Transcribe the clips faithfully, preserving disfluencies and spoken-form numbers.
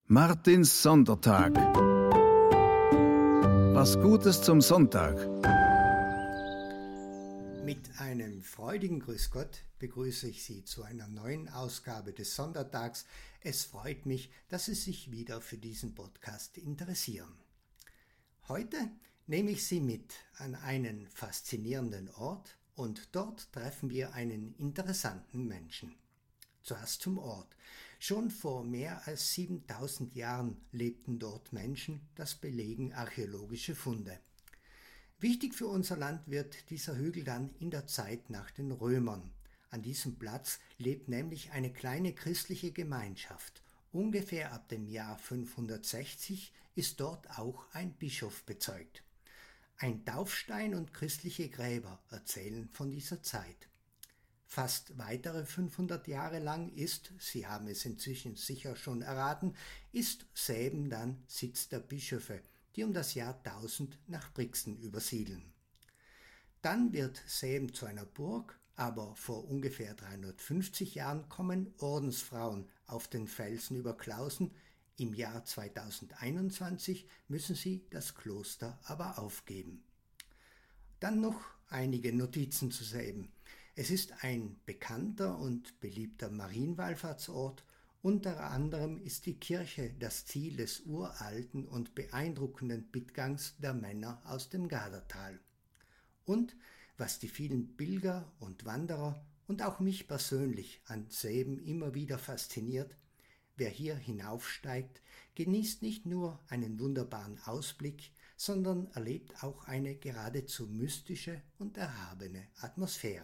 Martins Sondertag. Was Gutes zum Sonntag. Mit einem freudigen Grüß Gott begrüße ich Sie zu einer neuen Ausgabe des Sondertags. Es freut mich, dass Sie sich wieder für diesen Podcast interessieren. Heute nehme ich Sie mit an einen faszinierenden Ort und dort treffen wir einen interessanten Menschen. Zuerst zum Ort. Schon vor mehr als siebentausend Jahren lebten dort Menschen, das belegen archäologische Funde. Wichtig für unser Land wird dieser Hügel dann in der Zeit nach den Römern. An diesem Platz lebt nämlich eine kleine christliche Gemeinschaft. Ungefähr ab dem Jahr fünfhundertsechzig ist dort auch ein Bischof bezeugt. Ein Taufstein und christliche Gräber erzählen von dieser Zeit. Fast weitere fünfhundert Jahre lang ist, Sie haben es inzwischen sicher schon erraten, ist Säben dann Sitz der Bischöfe, die um das Jahr tausend nach Brixen übersiedeln. Dann wird Säben zu einer Burg, aber vor ungefähr dreihundertfünfzig Jahren kommen Ordensfrauen auf den Felsen über Klausen. Im Jahr zweitausendeinundzwanzig müssen sie das Kloster aber aufgeben. Dann noch einige Notizen zu Säben. Es ist ein bekannter und beliebter Marienwallfahrtsort. Unter anderem ist die Kirche das Ziel des uralten und beeindruckenden Bittgangs der Männer aus dem Gadertal. Und was die vielen Pilger und Wanderer und auch mich persönlich an Säben immer wieder fasziniert: Wer hier hinaufsteigt, genießt nicht nur einen wunderbaren Ausblick, sondern erlebt auch eine geradezu mystische und erhabene Atmosphäre.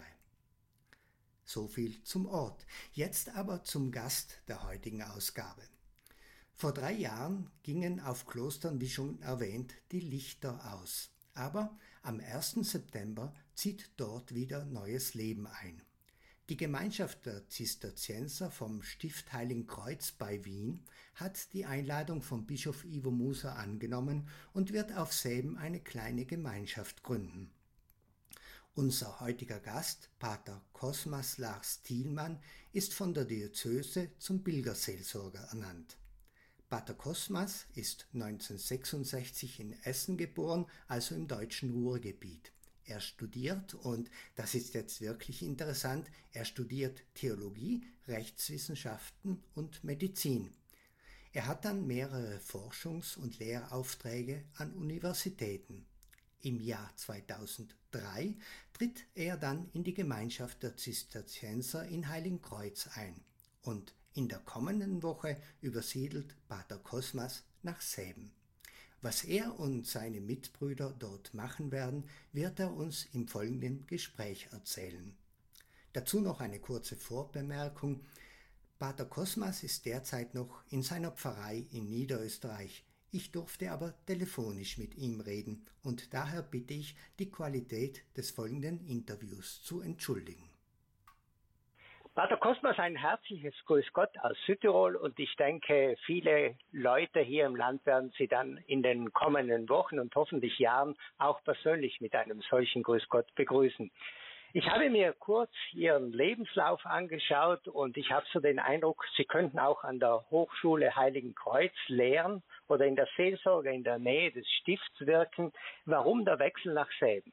So viel zum Ort. Jetzt aber zum Gast der heutigen Ausgabe. Vor drei Jahren gingen auf Klostern, wie schon erwähnt, die Lichter aus. Aber am ersten September zieht dort wieder neues Leben ein. Die Gemeinschaft der Zisterzienser vom Stift Heiligenkreuz bei Wien hat die Einladung von Bischof Ivo Muser angenommen und wird auf Säben eine kleine Gemeinschaft gründen. Unser heutiger Gast, Pater Cosmas Lars Thielmann, ist von der Diözese zum Pilgerseelsorger ernannt. Pater Cosmas ist neunzehnhundertsechsundsechzig in Essen geboren, also im deutschen Ruhrgebiet. Er studiert, und das ist jetzt wirklich interessant, er studiert Theologie, Rechtswissenschaften und Medizin. Er hat dann mehrere Forschungs- und Lehraufträge an Universitäten. Im Jahr zweitausenddrei tritt er dann in die Gemeinschaft der Zisterzienser in Heiligenkreuz ein. Und in der kommenden Woche übersiedelt Pater Cosmas nach Säben. Was er und seine Mitbrüder dort machen werden, wird er uns im folgenden Gespräch erzählen. Dazu noch eine kurze Vorbemerkung. Pater Cosmas ist derzeit noch in seiner Pfarrei in Niederösterreich. Ich durfte aber telefonisch mit ihm reden und daher bitte ich, die Qualität des folgenden Interviews zu entschuldigen. Pater Cosmas, ein herzliches Grüß Gott aus Südtirol, und ich denke, viele Leute hier im Land werden Sie dann in den kommenden Wochen und hoffentlich Jahren auch persönlich mit einem solchen Grüß Gott begrüßen. Ich habe mir kurz Ihren Lebenslauf angeschaut und ich habe so den Eindruck, Sie könnten auch an der Hochschule Heiligenkreuz lehren oder in der Seelsorge in der Nähe des Stifts wirken. Warum der Wechsel nach Säben?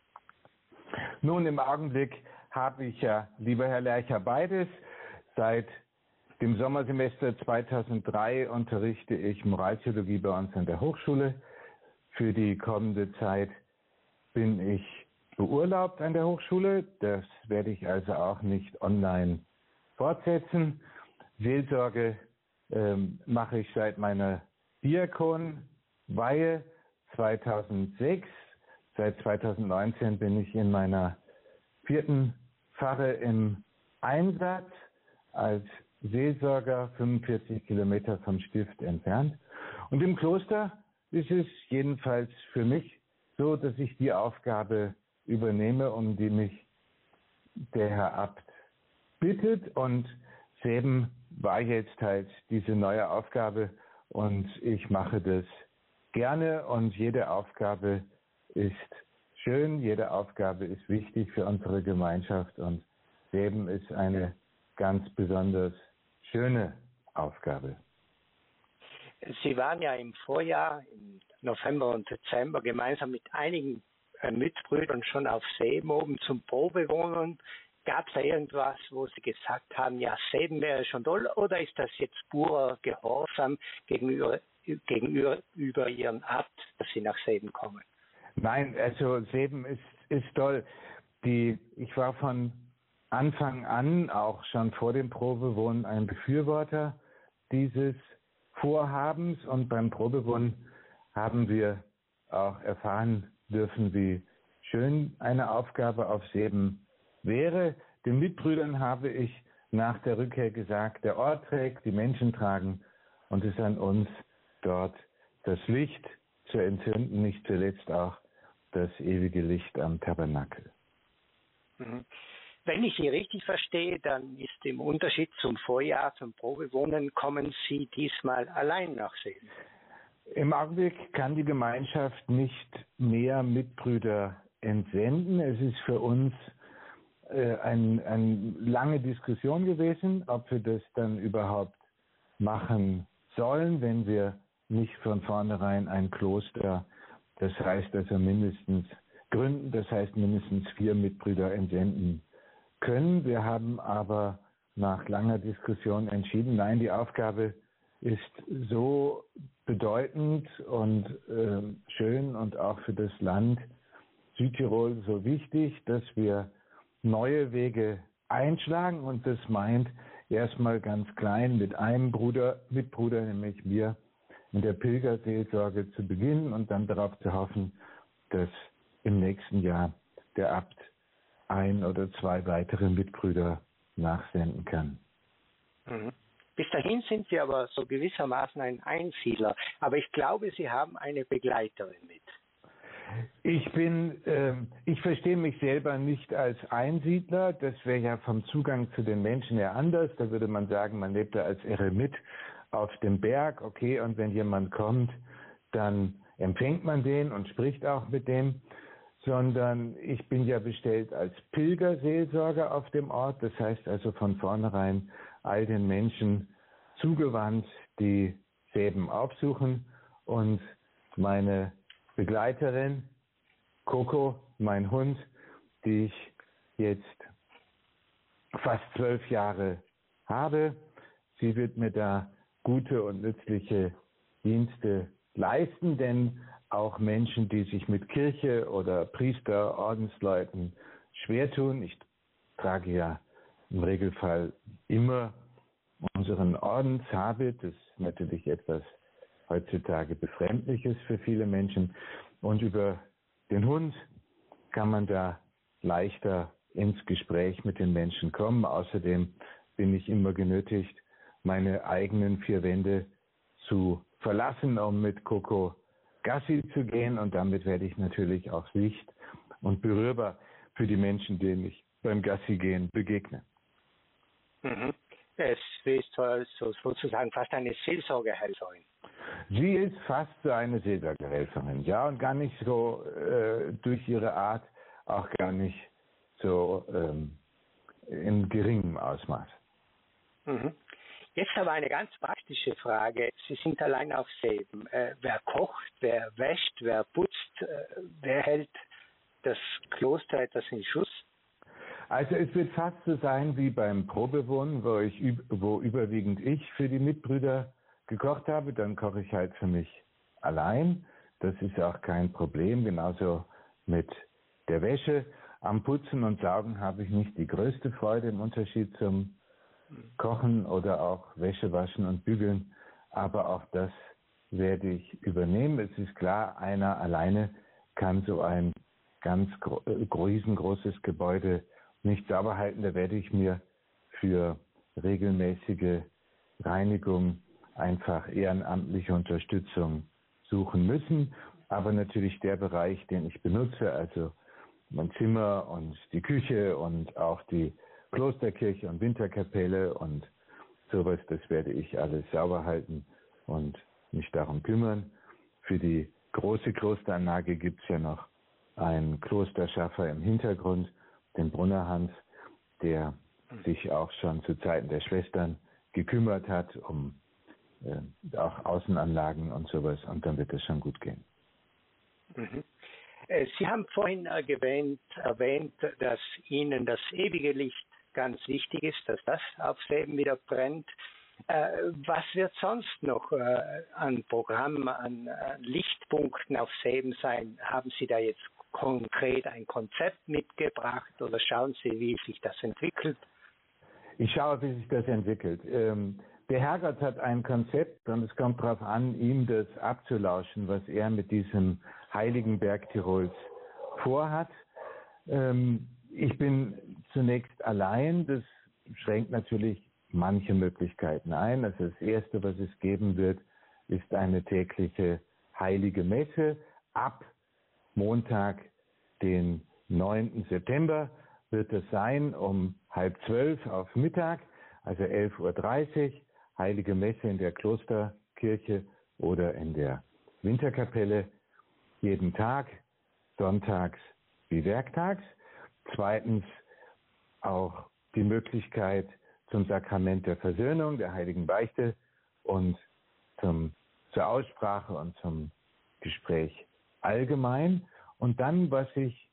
Nun, im Augenblick habe ich ja, lieber Herr Lercher, beides. Seit dem Sommersemester zweitausenddrei unterrichte ich Moraltheologie bei uns an der Hochschule. Für die kommende Zeit bin ich beurlaubt an der Hochschule. Das werde ich also auch nicht online fortsetzen. Seelsorge ähm, mache ich seit meiner Diakonweihe zweitausendsechs. Seit zweitausendneunzehn bin ich in meiner vierten Pfarre im Einsatz als Seelsorger, fünfundvierzig Kilometer vom Stift entfernt. Und im Kloster ist es jedenfalls für mich so, dass ich die Aufgabe übernehme, um die mich der Herr Abt bittet. Und Säben war jetzt halt diese neue Aufgabe und ich mache das gerne, und jede Aufgabe ist schön, jede Aufgabe ist wichtig für unsere Gemeinschaft, und Säben ist eine ganz besonders schöne Aufgabe. Sie waren ja im Vorjahr, im November und Dezember, gemeinsam mit einigen äh, Mitbrüdern schon auf Seeben oben zum Probewohnen. Gab es da irgendwas, wo Sie gesagt haben, ja, Seeben wäre schon toll, oder ist das jetzt purer Gehorsam gegenüber, gegenüber über Ihren Abt, dass Sie nach Seeben kommen? Nein, also Seeben ist, ist toll. Die, ich war von Anfang an, auch schon vor dem Probewohnen, ein Befürworter dieses Vorhabens, und beim Probewohnen haben wir auch erfahren dürfen, wie schön eine Aufgabe auf Seeben wäre. Den Mitbrüdern habe ich nach der Rückkehr gesagt, der Ort trägt, die Menschen tragen, und es ist an uns, dort das Licht zu entzünden, nicht zuletzt auch das ewige Licht am Tabernakel. Mhm. Wenn ich Sie richtig verstehe, dann ist im Unterschied zum Vorjahr, zum Probewohnen, kommen Sie diesmal allein nach Seeben. Im Augenblick kann die Gemeinschaft nicht mehr Mitbrüder entsenden. Es ist für uns äh, eine ein lange Diskussion gewesen, ob wir das dann überhaupt machen sollen, wenn wir nicht von vornherein ein Kloster, das heißt also mindestens gründen, das heißt mindestens vier Mitbrüder entsenden können. Wir haben aber nach langer Diskussion entschieden, nein, die Aufgabe ist so bedeutend und äh, schön und auch für das Land Südtirol so wichtig, dass wir neue Wege einschlagen, und das meint erstmal ganz klein mit einem Bruder, Mitbruder, nämlich mir, in der Pilgerseelsorge zu beginnen und dann darauf zu hoffen, dass im nächsten Jahr der Abt ein oder zwei weitere Mitbrüder nachsenden kann. Mhm. Bis dahin sind Sie aber so gewissermaßen ein Einsiedler. Aber ich glaube, Sie haben eine Begleiterin mit. Ich bin, äh, ich verstehe mich selber nicht als Einsiedler. Das wäre ja vom Zugang zu den Menschen her anders. Da würde man sagen, man lebt da als Eremit auf dem Berg. Okay, und wenn jemand kommt, dann empfängt man den und spricht auch mit dem. Sondern ich bin ja bestellt als Pilgerseelsorger auf dem Ort. Das heißt also von vornherein all den Menschen zugewandt, die Seeben aufsuchen. Und meine Begleiterin, Coco, mein Hund, die ich jetzt fast zwölf Jahre habe, sie wird mir da gute und nützliche Dienste leisten, denn auch Menschen, die sich mit Kirche oder Priester, Ordensleuten schwer tun. Ich trage ja im Regelfall immer unseren Ordenshabit. Das ist natürlich etwas heutzutage Befremdliches für viele Menschen. Und über den Hund kann man da leichter ins Gespräch mit den Menschen kommen. Außerdem bin ich immer genötigt, meine eigenen vier Wände zu verlassen, um mit Coco Gassi zu gehen, und damit werde ich natürlich auch Licht und berührbar für die Menschen, denen ich beim Gassi gehen begegne. Mhm. Es ist so, sozusagen fast eine Seelsorgehelferin. Sie ist fast so eine Seelsorgehelferin, ja, und gar nicht so äh, durch ihre Art, auch gar nicht so ähm, in geringem Ausmaß. Mhm. Jetzt aber eine ganz praktische Frage. Sie sind allein auf Seeben. Äh, wer kocht, wer wäscht, wer putzt, äh, wer hält das Kloster etwas in Schuss? Also es wird fast so sein wie beim Probewohnen, wo, ich, wo überwiegend ich für die Mitbrüder gekocht habe. Dann koche ich halt für mich allein. Das ist auch kein Problem. Genauso mit der Wäsche. Am Putzen und Saugen habe ich nicht die größte Freude im Unterschied zum Kochen oder auch Wäsche waschen und bügeln, aber auch das werde ich übernehmen. Es ist klar, einer alleine kann so ein ganz riesengroßes Gebäude nicht sauber halten. Da werde ich mir für regelmäßige Reinigung einfach ehrenamtliche Unterstützung suchen müssen. Aber natürlich der Bereich, den ich benutze, also mein Zimmer und die Küche und auch die Klosterkirche und Winterkapelle und sowas, das werde ich alles sauber halten und mich darum kümmern. Für die große Klosteranlage gibt es ja noch einen Klosterschaffer im Hintergrund, den Brunnerhans, der sich auch schon zu Zeiten der Schwestern gekümmert hat um äh, auch Außenanlagen und sowas, und dann wird es schon gut gehen. Mhm. Sie haben vorhin erwähnt, erwähnt, dass Ihnen das ewige Licht ganz wichtig ist, dass das auf Seeben wieder brennt. Äh, was wird sonst noch äh, an Programmen, an äh, Lichtpunkten auf Seeben sein? Haben Sie da jetzt konkret ein Konzept mitgebracht oder schauen Sie, wie sich das entwickelt? Ich schaue, wie sich das entwickelt. Ähm, der Herrgott hat ein Konzept und es kommt darauf an, ihm das abzulauschen, was er mit diesem heiligen Berg Tirols vorhat. Ähm, ich bin zunächst allein, das schränkt natürlich manche Möglichkeiten ein. Also das Erste, was es geben wird, ist eine tägliche heilige Messe. Ab Montag, den neunten September, wird es sein, um halb zwölf auf Mittag, also elf Uhr dreißig, heilige Messe in der Klosterkirche oder in der Winterkapelle, jeden Tag, sonntags wie werktags. Zweitens auch die Möglichkeit zum Sakrament der Versöhnung, der heiligen Beichte und zum, zur Aussprache und zum Gespräch allgemein. Und dann, was ich,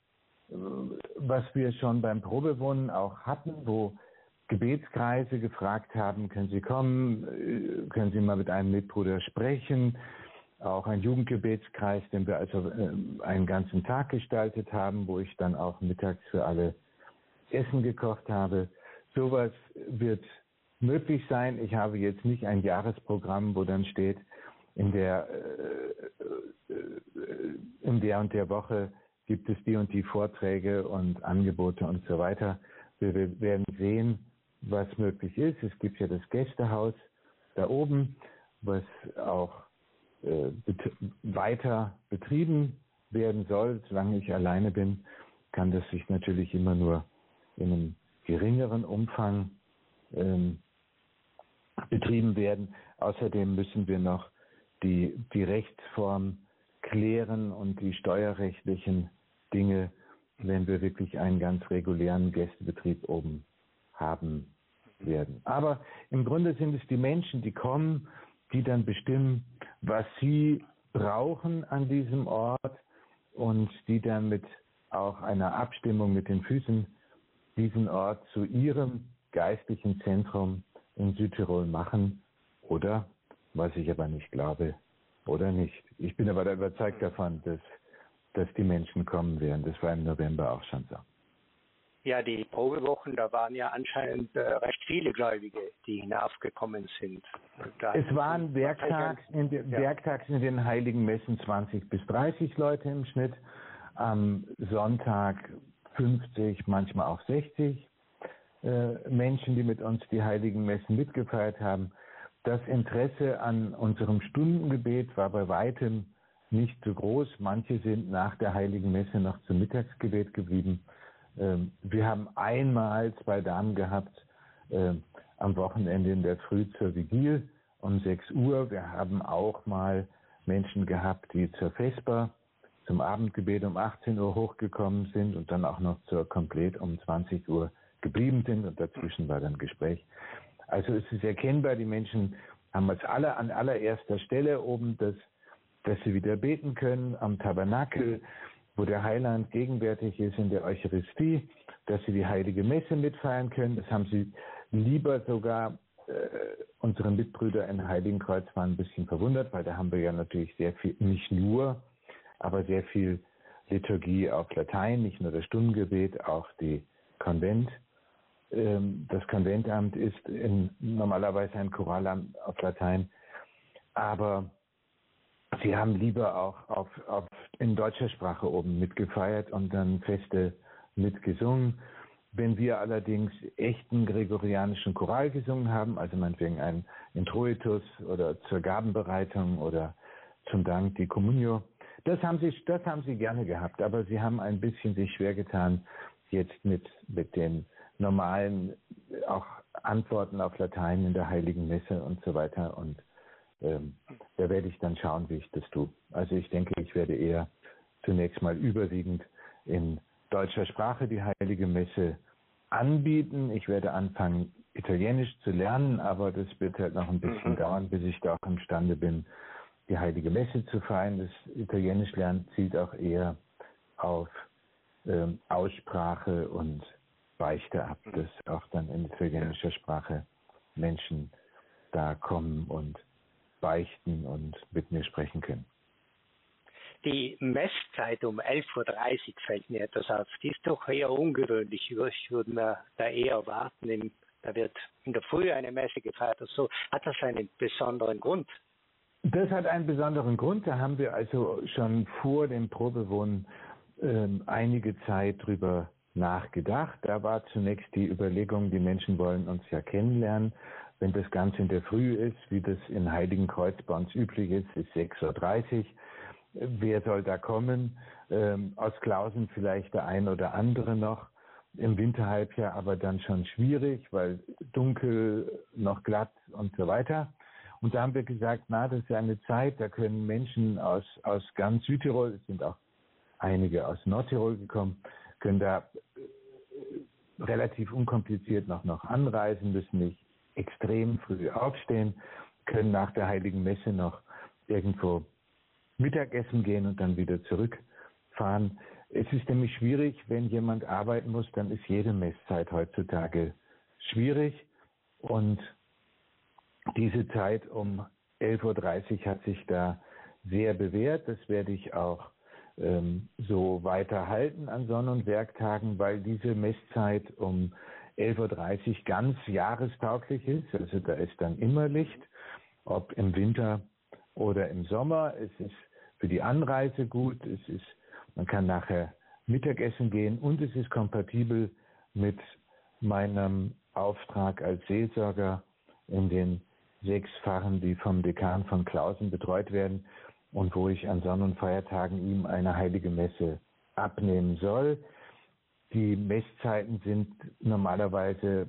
was wir schon beim Probewohnen auch hatten, wo Gebetskreise gefragt haben, können Sie kommen, können Sie mal mit einem Mitbruder sprechen, auch ein Jugendgebetskreis, den wir also einen ganzen Tag gestaltet haben, wo ich dann auch mittags für alle Essen gekocht habe. Sowas wird möglich sein. Ich habe jetzt nicht ein Jahresprogramm, wo dann steht, in der, äh, in der und der Woche gibt es die und die Vorträge und Angebote und so weiter. Wir werden sehen, was möglich ist. Es gibt ja das Gästehaus da oben, was auch äh, bet- weiter betrieben werden soll. Solange ich alleine bin, kann das sich natürlich immer nur in einem geringeren Umfang ähm, betrieben werden. Außerdem müssen wir noch die, die Rechtsform klären und die steuerrechtlichen Dinge, wenn wir wirklich einen ganz regulären Gästebetrieb oben haben werden. Aber im Grunde sind es die Menschen, die kommen, die dann bestimmen, was sie brauchen an diesem Ort und die dann mit auch einer Abstimmung mit den Füßen diesen Ort zu ihrem geistlichen Zentrum in Südtirol machen oder, was ich aber nicht glaube, oder nicht. Ich bin aber überzeugt davon, dass, dass die Menschen kommen werden. Das war im November auch schon so. Ja, die Probewochen, da waren ja anscheinend äh, recht viele Gläubige, die hinaufgekommen sind. Da es waren werktags in, de, ja. werktags in den heiligen Messen zwanzig bis dreißig Leute im Schnitt, am Sonntag fünfzig, manchmal auch sechzig äh, Menschen, die mit uns die heiligen Messen mitgefeiert haben. Das Interesse an unserem Stundengebet war bei weitem nicht so groß. Manche sind nach der heiligen Messe noch zum Mittagsgebet geblieben. Ähm, wir haben einmal zwei Damen gehabt äh, am Wochenende in der Früh zur Vigil um sechs Uhr. Wir haben auch mal Menschen gehabt, die zur Vesper, zum Abendgebet um achtzehn Uhr hochgekommen sind und dann auch noch zur Komplett um zwanzig Uhr geblieben sind und dazwischen war dann Gespräch. Also es ist erkennbar, die Menschen haben als alle an allererster Stelle oben, das, dass sie wieder beten können am Tabernakel, wo der Heiland gegenwärtig ist in der Eucharistie, dass sie die heilige Messe mitfeiern können. Das haben sie lieber sogar, äh, unsere Mitbrüder in Heiligenkreuz waren ein bisschen verwundert, weil da haben wir ja natürlich sehr viel, nicht nur, aber sehr viel Liturgie auf Latein, nicht nur das Stundengebet, auch die Konvent. Das Konventamt ist in, normalerweise ein Choralamt auf Latein, aber sie haben lieber auch auf, auf, in deutscher Sprache oben mitgefeiert und dann Feste mitgesungen. Wenn wir allerdings echten gregorianischen Choral gesungen haben, also meinetwegen ein Introitus oder zur Gabenbereitung oder zum Dank die Communio, das haben sie, das haben sie gerne gehabt, aber sie haben ein bisschen sich schwer getan, jetzt mit, mit den normalen auch Antworten auf Latein in der Heiligen Messe und so weiter. Und ähm, da werde ich dann schauen, wie ich das tue. Also ich denke, ich werde eher zunächst mal überwiegend in deutscher Sprache die Heilige Messe anbieten. Ich werde anfangen Italienisch zu lernen, aber das wird halt noch ein bisschen Mhm. dauern, bis ich da auch imstande bin, die Heilige Messe zu feiern. Das Italienisch lernen zielt auch eher auf ähm, Aussprache und Beichte ab, dass auch dann in italienischer Sprache Menschen da kommen und beichten und mit mir sprechen können. Die Messzeit um elf Uhr dreißig fällt mir etwas auf. Die ist doch eher ungewöhnlich. Ich würde mir da eher erwarten, im, da wird in der Früh eine Messe gefeiert oder so. Hat das einen besonderen Grund? Das hat einen besonderen Grund. Da haben wir also schon vor dem Probewohnen ähm, einige Zeit drüber nachgedacht. Da war zunächst die Überlegung, die Menschen wollen uns ja kennenlernen. Wenn das Ganze in der Früh ist, wie das in Heiligenkreuz bei uns üblich ist, ist sechs Uhr dreißig. Wer soll da kommen? Ähm, aus Klausen vielleicht der ein oder andere noch. Im Winterhalbjahr aber dann schon schwierig, weil dunkel, noch glatt und so weiter. Und da haben wir gesagt, na, das ist ja eine Zeit, da können Menschen aus, aus ganz Südtirol, es sind auch einige aus Nordtirol gekommen, können da äh, relativ unkompliziert noch, noch anreisen, müssen nicht extrem früh aufstehen, können nach der Heiligen Messe noch irgendwo Mittagessen gehen und dann wieder zurückfahren. Es ist nämlich schwierig, wenn jemand arbeiten muss, dann ist jede Messzeit heutzutage schwierig. Und diese Zeit um elf Uhr dreißig hat sich da sehr bewährt. Das werde ich auch ähm, so weiterhalten an Sonn- und Werktagen, weil diese Messzeit um elf Uhr dreißig ganz jahrestauglich ist. Also da ist dann immer Licht, ob im Winter oder im Sommer. Es ist für die Anreise gut, es ist, man kann nachher Mittagessen gehen und es ist kompatibel mit meinem Auftrag als Seelsorger in den sechs Pfarren, die vom Dekan von Klausen betreut werden und wo ich an Sonn- und Feiertagen ihm eine heilige Messe abnehmen soll. Die Messzeiten sind normalerweise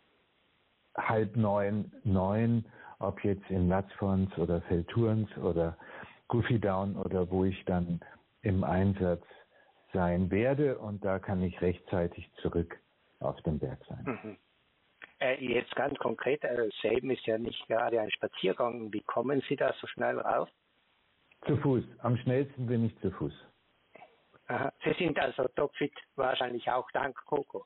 halb neun, neun, ob jetzt in Latzfons oder Velturns oder Guffidown oder wo ich dann im Einsatz sein werde, und da kann ich rechtzeitig zurück auf den Berg sein. Mhm. Äh, jetzt ganz konkret, äh, Seeben ist ja nicht gerade ein Spaziergang. Wie kommen Sie da so schnell rauf? Zu Fuß. Am schnellsten bin ich zu Fuß. Aha. Sie sind also topfit, wahrscheinlich auch dank Coco.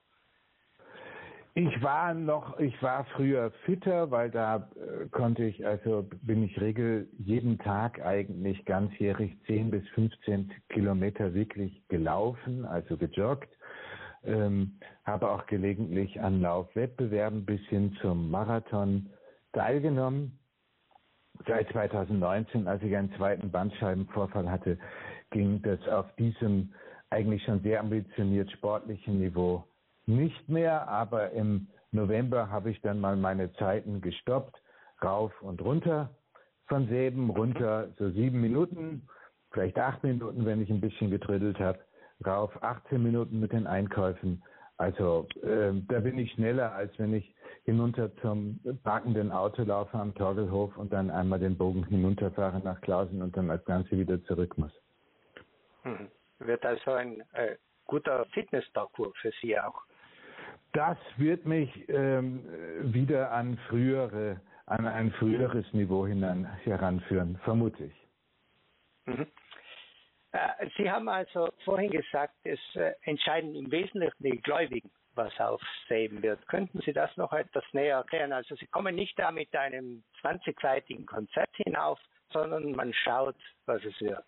Ich war noch, ich war früher fitter, weil da äh, konnte ich, also bin ich regel jeden Tag eigentlich ganzjährig zehn bis fünfzehn Kilometer wirklich gelaufen, also gejoggt. Ähm, habe auch gelegentlich an Laufwettbewerben bis hin zum Marathon teilgenommen. Seit zweitausendneunzehn, als ich einen zweiten Bandscheibenvorfall hatte, ging das auf diesem eigentlich schon sehr ambitioniert sportlichen Niveau nicht mehr, aber im November habe ich dann mal meine Zeiten gestoppt, rauf und runter von Seeben, runter so sieben Minuten, vielleicht acht Minuten, wenn ich ein bisschen getrödelt habe, rauf achtzehn Minuten mit den Einkäufen. Also äh, da bin ich schneller, als wenn ich hinunter zum parkenden Auto laufe am Torgelhof und dann einmal den Bogen hinunterfahre nach Klausen und dann als Ganze wieder zurück muss. Mhm. Wird also ein äh, guter Fitnessparcours für Sie auch. Das wird mich ähm, wieder an frühere, an ein früheres Niveau hinan, heranführen, vermute ich. Mhm. Äh, Sie haben also vorhin gesagt, es äh, entscheiden im Wesentlichen die Gläubigen, was aufsehen wird. Könnten Sie das noch etwas näher erklären? Also Sie kommen nicht da mit einem zwanzigseitigen Konzept hinauf, sondern man schaut, was es wird.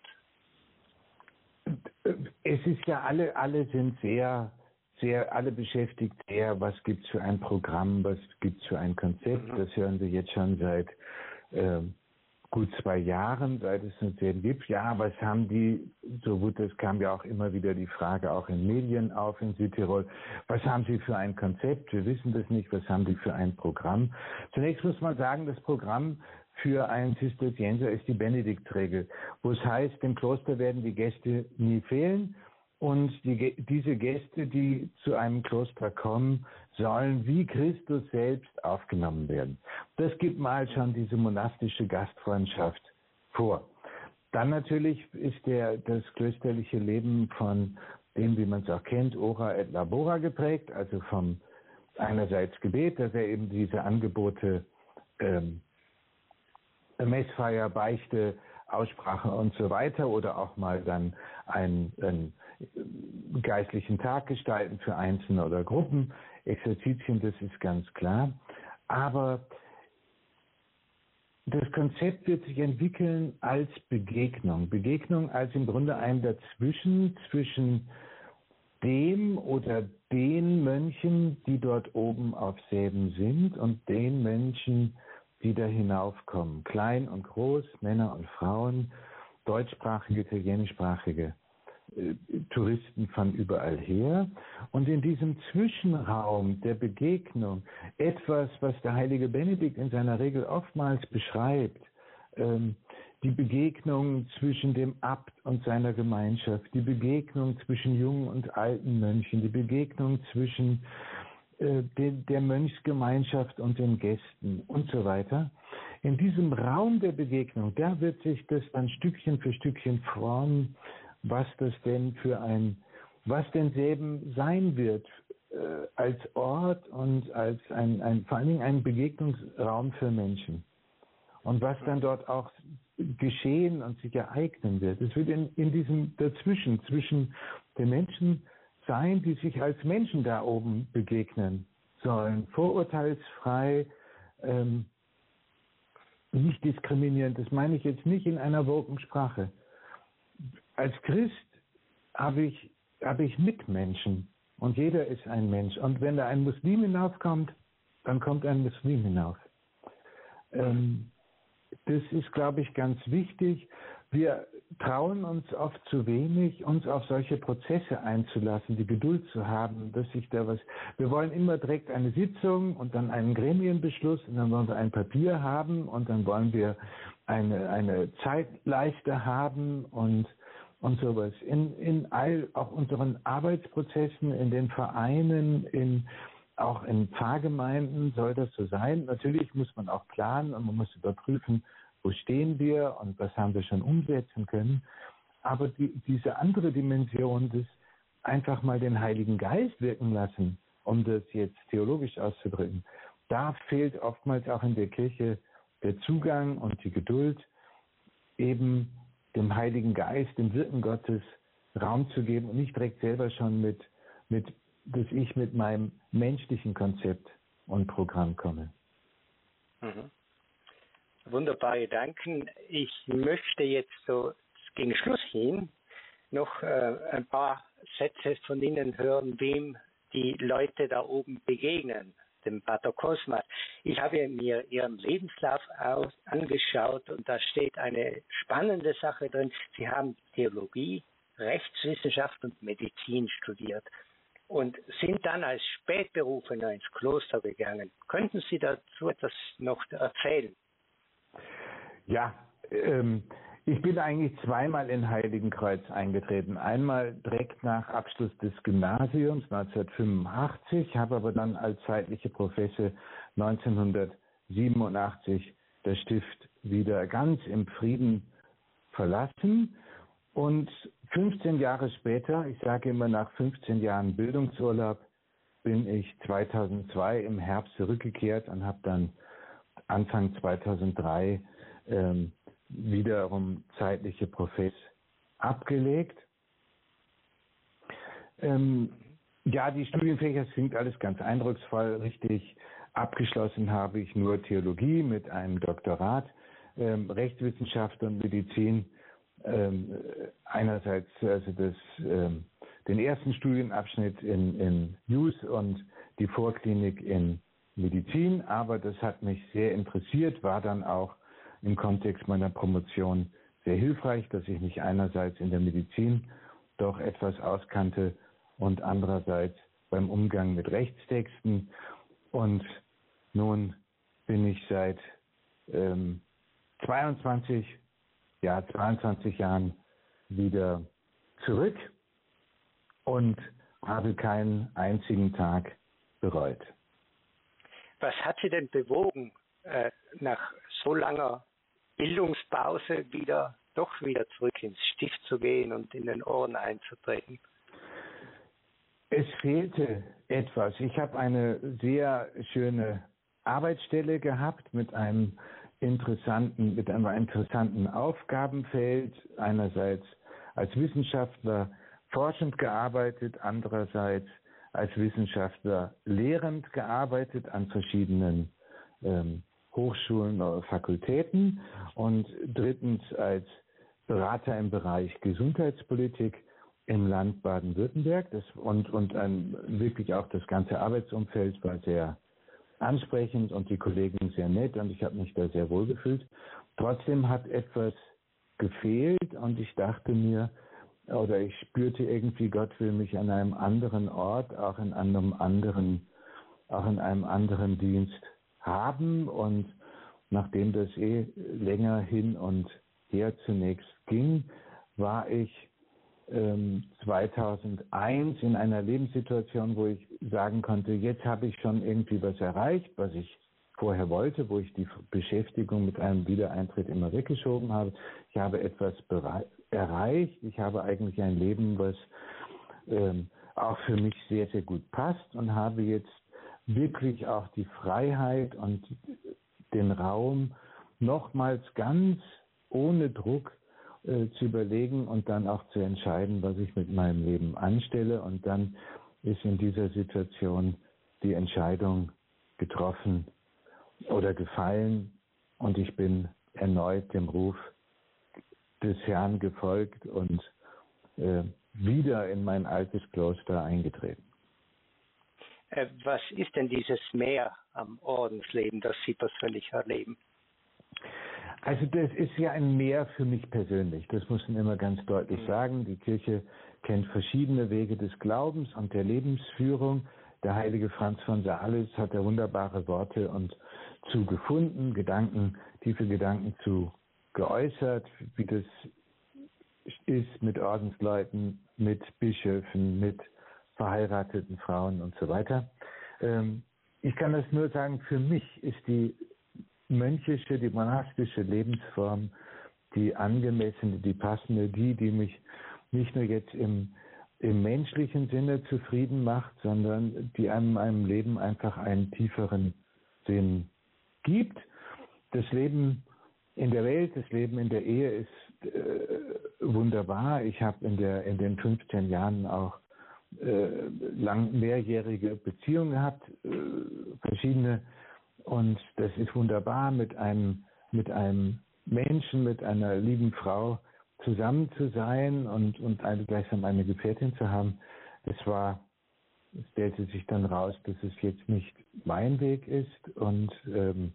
Es ist ja, alle, alle sind sehr, sehr, alle beschäftigt sehr, was gibt es für ein Programm, was gibt es für ein Konzept. Mhm. Das hören wir jetzt schon seit äh, gut zwei Jahren, seit es uns den gibt. Ja, was haben die, so gut, es kam ja auch immer wieder die Frage auch in Medien auf in Südtirol, was haben sie für ein Konzept? Wir wissen das nicht, was haben die für ein Programm? Zunächst muss man sagen, das Programm für einen Zisterzienser ist die Benediktregel, wo es heißt, im Kloster werden die Gäste nie fehlen und die, diese Gäste, die zu einem Kloster kommen, sollen wie Christus selbst aufgenommen werden. Das gibt mal schon diese monastische Gastfreundschaft vor. Dann natürlich ist der, das klösterliche Leben von dem, wie man es auch kennt, Ora et Labora geprägt, also vom einerseits Gebet, dass er eben diese Angebote ähm, Messfeier, Beichte, Aussprache und so weiter oder auch mal dann einen, einen geistlichen Tag gestalten für Einzelne oder Gruppen, Exerzitien, das ist ganz klar. Aber das Konzept wird sich entwickeln als Begegnung. Begegnung als im Grunde ein Dazwischen zwischen dem oder den Mönchen, die dort oben auf Säben sind, und den Menschen, die da hinaufkommen. Klein und groß, Männer und Frauen, deutschsprachige, italienischsprachige äh, Touristen von überall her. Und in diesem Zwischenraum der Begegnung, etwas, was der heilige Benedikt in seiner Regel oftmals beschreibt, ähm, die Begegnung zwischen dem Abt und seiner Gemeinschaft, die Begegnung zwischen jungen und alten Mönchen, die Begegnung zwischen äh, der, der Mönchsgemeinschaft und den Gästen und so weiter. In diesem Raum der Begegnung, da wird sich das dann Stückchen für Stückchen formen, was das denn für ein, was denn Säben sein wird, äh, als Ort und als ein, ein, vor allen Dingen ein Begegnungsraum für Menschen. Und was dann dort auch geschehen und sich ereignen wird. Es wird in, in diesem Dazwischen, zwischen den Menschen sein, die sich als Menschen da oben begegnen sollen. Vorurteilsfrei, ähm, nicht diskriminierend. Das meine ich jetzt nicht in einer woken Sprache. Als Christ habe ich, habe ich Mitmenschen und jeder ist ein Mensch. Und wenn da ein Muslim hinaufkommt, dann kommt ein Muslim hinauf. Ähm, das ist, glaube ich, ganz wichtig. Wir trauen uns oft zu wenig, uns auf solche Prozesse einzulassen, die Geduld zu haben, dass sich da was. Wir wollen immer direkt eine Sitzung und dann einen Gremienbeschluss und dann wollen wir ein Papier haben und dann wollen wir eine, eine Zeitleiste haben und und sowas. In, in all auch unseren Arbeitsprozessen, in den Vereinen, in, auch in Pfarrgemeinden soll das so sein. Natürlich muss man auch planen und man muss überprüfen, wo stehen wir und was haben wir schon umsetzen können. Aber die, diese andere Dimension, das einfach mal den Heiligen Geist wirken lassen, um das jetzt theologisch auszudrücken, da fehlt oftmals auch in der Kirche der Zugang und die Geduld, eben dem Heiligen Geist, dem Wirken Gottes Raum zu geben und nicht direkt selber schon mit, mit dass ich mit meinem menschlichen Konzept und Programm komme. Mhm. Wunderbare Gedanken. Ich möchte jetzt so gegen Schluss hin noch äh, ein paar Sätze von Ihnen hören, wem die Leute da oben begegnen, dem Pater Cosmas. Ich habe mir Ihren Lebenslauf aus, angeschaut und da steht eine spannende Sache drin. Sie haben Theologie, Rechtswissenschaft und Medizin studiert und sind dann als Spätberufener ins Kloster gegangen. Könnten Sie dazu etwas noch erzählen? Ja, ähm, ich bin eigentlich zweimal in Heiligenkreuz eingetreten. Einmal direkt nach Abschluss des Gymnasiums neunzehnhundertfünfundachtzig, habe aber dann als zeitliche Professor neunzehnhundertsiebenundachtzig das Stift wieder ganz im Frieden verlassen. Und fünfzehn Jahre später, ich sage immer nach fünfzehn Jahren Bildungsurlaub, bin ich zweitausendzwei im Herbst zurückgekehrt und habe dann Anfang zweitausenddrei ähm, wiederum zeitliche Profess abgelegt. Ähm, ja, die Studienfächer sind alles ganz eindrucksvoll. Richtig abgeschlossen habe ich nur Theologie mit einem Doktorat, ähm, Rechtswissenschaft und Medizin. Ähm, einerseits also das, ähm, den ersten Studienabschnitt in, in Jus und die Vorklinik in Medizin, aber das hat mich sehr interessiert, war dann auch im Kontext meiner Promotion sehr hilfreich, dass ich mich einerseits in der Medizin doch etwas auskannte und andererseits beim Umgang mit Rechtstexten. Und nun bin ich seit ähm, zweiundzwanzig, ja, zweiundzwanzig Jahren wieder zurück und habe keinen einzigen Tag bereut. Was hat Sie denn bewogen, äh, nach so langer Bildungspause wieder doch wieder zurück ins Stift zu gehen und in den Orden einzutreten? Es fehlte etwas. Ich habe eine sehr schöne Arbeitsstelle gehabt mit einem interessanten, mit einem interessanten Aufgabenfeld. Einerseits als Wissenschaftler forschend gearbeitet, andererseits als Wissenschaftler lehrend gearbeitet an verschiedenen ähm, Hochschulen oder Fakultäten und drittens als Berater im Bereich Gesundheitspolitik im Land Baden-Württemberg. Das, und und ein, wirklich auch das ganze Arbeitsumfeld war sehr ansprechend und die Kollegen sehr nett und ich habe mich da sehr wohl gefühlt. Trotzdem hat etwas gefehlt und ich dachte mir, oder ich spürte irgendwie, Gott will mich an einem anderen Ort, auch in einem anderen, auch in einem anderen Dienst haben. Und nachdem das eh länger hin und her zunächst ging, war ich ähm, zweitausendeins in einer Lebenssituation, wo ich sagen konnte, jetzt habe ich schon irgendwie was erreicht, was ich vorher wollte, wo ich die Beschäftigung mit einem Wiedereintritt immer weggeschoben habe. Ich habe etwas berei- erreicht. Ich habe eigentlich ein Leben, was ähm, auch für mich sehr, sehr gut passt und habe jetzt wirklich auch die Freiheit und den Raum, nochmals ganz ohne Druck äh, zu überlegen und dann auch zu entscheiden, was ich mit meinem Leben anstelle. Und dann ist in dieser Situation die Entscheidung getroffen oder gefallen und ich bin erneut dem Ruf des Herrn gefolgt und äh, wieder in mein altes Kloster eingetreten. Äh, was ist denn dieses Mehr am Ordensleben, das Sie persönlich erleben? Also das ist ja ein Mehr für mich persönlich, das muss man immer ganz deutlich mhm. sagen. Die Kirche kennt verschiedene Wege des Glaubens und der Lebensführung. Der heilige Franz von Sales hat da wunderbare Worte und zu gefunden, Gedanken, tiefe Gedanken zu geäußert, wie das ist mit Ordensleuten, mit Bischöfen, mit verheirateten Frauen und so weiter. Ähm, ich kann das nur sagen, für mich ist die mönchische, die monastische Lebensform die angemessene, die passende, die, die mich nicht nur jetzt im, im menschlichen Sinne zufrieden macht, sondern die einem meinem Leben einfach einen tieferen Sinn gibt. Das Leben in der Welt, das Leben in der Ehe ist äh, wunderbar. Ich habe in der in den fünfzehn Jahren auch äh, lang mehrjährige Beziehungen gehabt, äh, verschiedene, und das ist wunderbar, mit einem mit einem Menschen, mit einer lieben Frau zusammen zu sein und und eine, gleichsam eine Gefährtin zu haben. Es war, es stellte sich dann raus, dass es jetzt nicht mein Weg ist und ähm,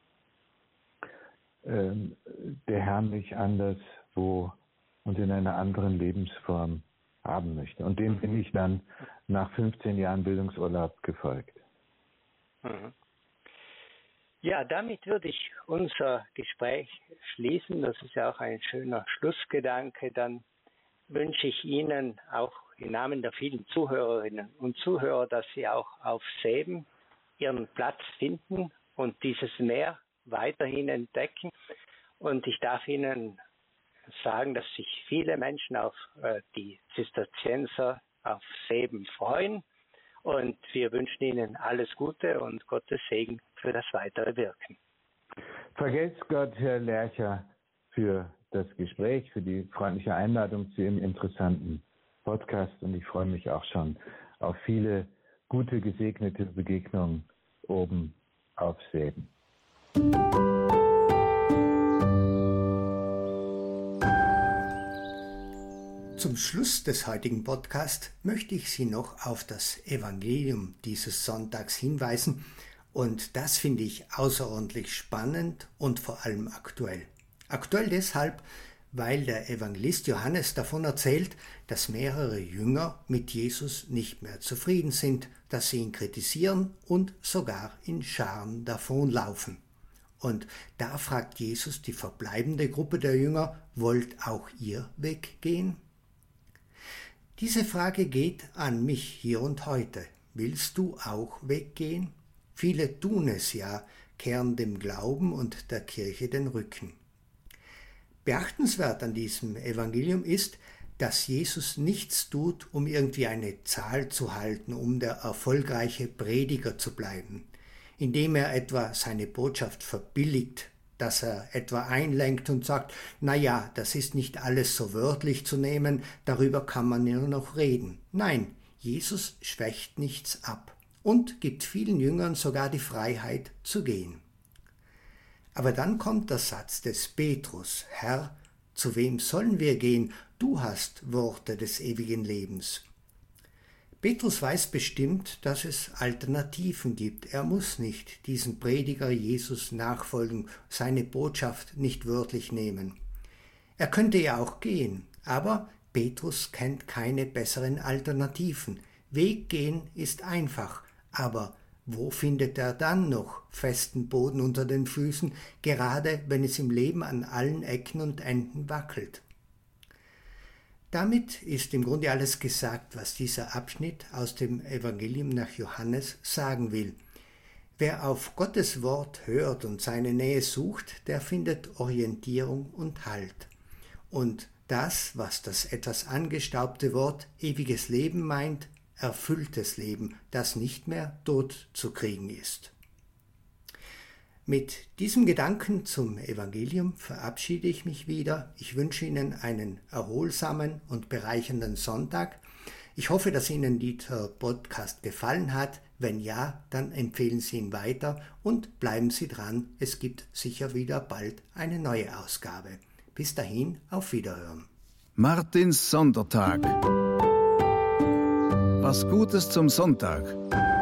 ähm, der Herr mich anderswo und in einer anderen Lebensform haben möchte. Und dem bin ich dann nach fünfzehn Jahren Bildungsurlaub gefolgt. Mhm. Ja, damit würde ich unser Gespräch schließen. Das ist ja auch ein schöner Schlussgedanke. Dann wünsche ich Ihnen auch im Namen der vielen Zuhörerinnen und Zuhörer, dass Sie auch auf Seeben Ihren Platz finden und dieses Meer weiterhin entdecken. Und ich darf Ihnen sagen, dass sich viele Menschen auf äh, die Zisterzienser auf Seeben freuen. Und wir wünschen Ihnen alles Gute und Gottes Segen für das weitere Wirken. Vergelt's Gott, Herr Lercher, für das Gespräch, für die freundliche Einladung zu Ihrem interessanten Podcast. Und ich freue mich auch schon auf viele gute, gesegnete Begegnungen oben auf Seeben. Zum Schluss des heutigen Podcasts möchte ich Sie noch auf das Evangelium dieses Sonntags hinweisen, und das finde ich außerordentlich spannend und vor allem aktuell. Aktuell deshalb, weil der Evangelist Johannes davon erzählt, dass mehrere Jünger mit Jesus nicht mehr zufrieden sind, dass sie ihn kritisieren und sogar in Scharen davonlaufen. Und da fragt Jesus die verbleibende Gruppe der Jünger: Wollt auch ihr weggehen? Diese Frage geht an mich hier und heute. Willst du auch weggehen? Viele tun es ja, kehren dem Glauben und der Kirche den Rücken. Beachtenswert an diesem Evangelium ist, dass Jesus nichts tut, um irgendwie eine Zahl zu halten, um der erfolgreiche Prediger zu bleiben, indem er etwa seine Botschaft verbilligt, dass er etwa einlenkt und sagt, na ja, das ist nicht alles so wörtlich zu nehmen, darüber kann man nur noch reden. Nein, Jesus schwächt nichts ab und gibt vielen Jüngern sogar die Freiheit zu gehen. Aber dann kommt der Satz des Petrus, Herr, zu wem sollen wir gehen? Du hast Worte des ewigen Lebens. Petrus weiß bestimmt, dass es Alternativen gibt. Er muss nicht diesem Prediger Jesus nachfolgen, seine Botschaft nicht wörtlich nehmen. Er könnte ja auch gehen, aber Petrus kennt keine besseren Alternativen. Weggehen ist einfach, aber wo findet er dann noch festen Boden unter den Füßen, gerade wenn es im Leben an allen Ecken und Enden wackelt? Damit ist im Grunde alles gesagt, was dieser Abschnitt aus dem Evangelium nach Johannes sagen will. Wer auf Gottes Wort hört und seine Nähe sucht, der findet Orientierung und Halt. Und das, was das etwas angestaubte Wort ewiges Leben meint, erfülltes Leben, das nicht mehr tot zu kriegen ist. Mit diesem Gedanken zum Evangelium verabschiede ich mich wieder. Ich wünsche Ihnen einen erholsamen und bereichernden Sonntag. Ich hoffe, dass Ihnen dieser Podcast gefallen hat. Wenn ja, dann empfehlen Sie ihn weiter und bleiben Sie dran. Es gibt sicher wieder bald eine neue Ausgabe. Bis dahin, auf Wiederhören. Martins Sondertag. Was Gutes zum Sonntag.